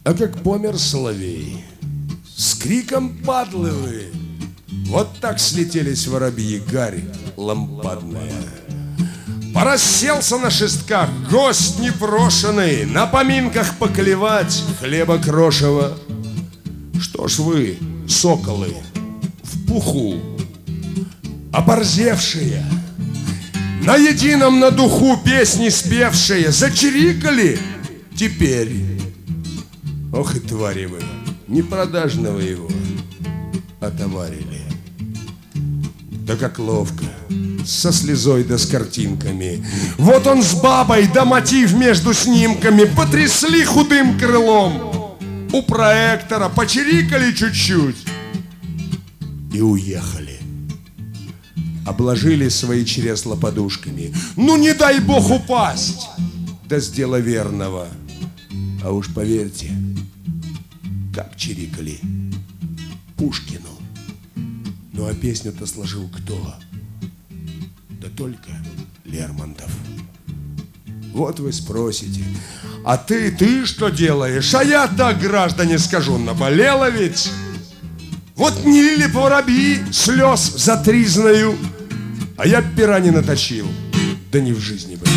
А как помер соловей, с криком падлы вы, вот так слетелись воробьи, гарь лампадная. Порасселся на шестках гость непрошенный, на поминках поклевать хлеба крошева. Что ж вы, соколы, в пуху, оборзевшие, на едином на духу песни спевшие, зачирикали теперь? Ох и твари вы, не продажного его отоварили. Да как ловко, со слезой да с картинками. Вот он с бабой, да мотив между снимками. Потрясли худым крылом у проектора, почирикали чуть-чуть и уехали. Обложили свои чресла подушками. Ну не дай бог упасть, да с дела верного. А уж поверьте, как чирикали Пушкину. Ну а песню-то сложил кто? Да только Лермонтов. Вот вы спросите: а ты что делаешь? А я так, граждане, скажу, наболело ведь. Вот не лили б воробьи слез за тризною, а я пера не наточил, да не в жизни бы.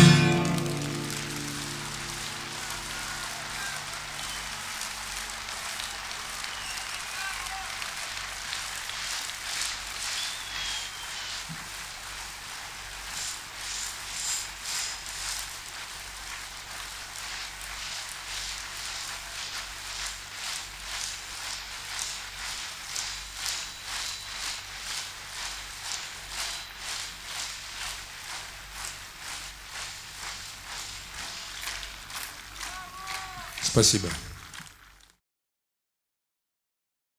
Спасибо.